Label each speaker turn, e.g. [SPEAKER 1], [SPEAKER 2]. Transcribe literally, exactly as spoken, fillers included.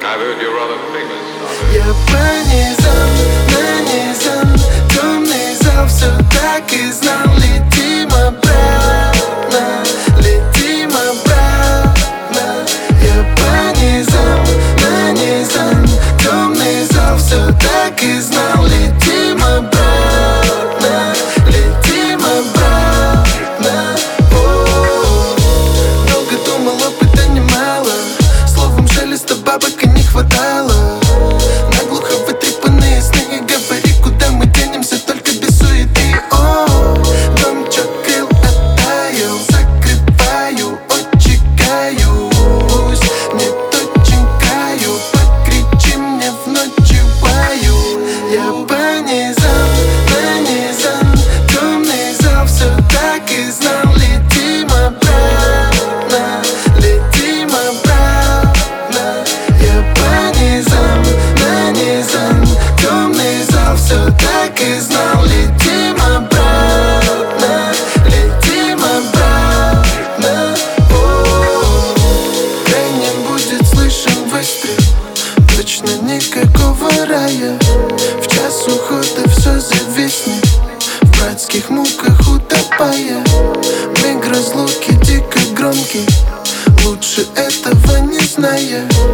[SPEAKER 1] Я по низам, нанизан, темный зал, все так и знал. Летим обратно, летим обратно. Я по низам, нанизан, темный зал, все так и знал. Летим обратно, летим обратно. О-о-о. Долго думал, опыта немало, словом шелеста бабок и не хватало. Наглухо вытрепанные сны, говори, куда мы денемся, только без суеты. О, домчок крыл оттаял, закрываю, очень каюсь. Не точен краю, покричи мне в ночь баю. Я по низам, нанизан, темный зал, все так и знал. Летим обратно, летим обратно. Я по низам, нанизан, темный зал, все так и знал. Летим обратно, летим обратно. О-о-о. Крайним будет слышен выстрел, точно никакого рая. В час ухода все зависнет, в братских муках утопая. Миг разлуки дико громкий, лучше этого не зная.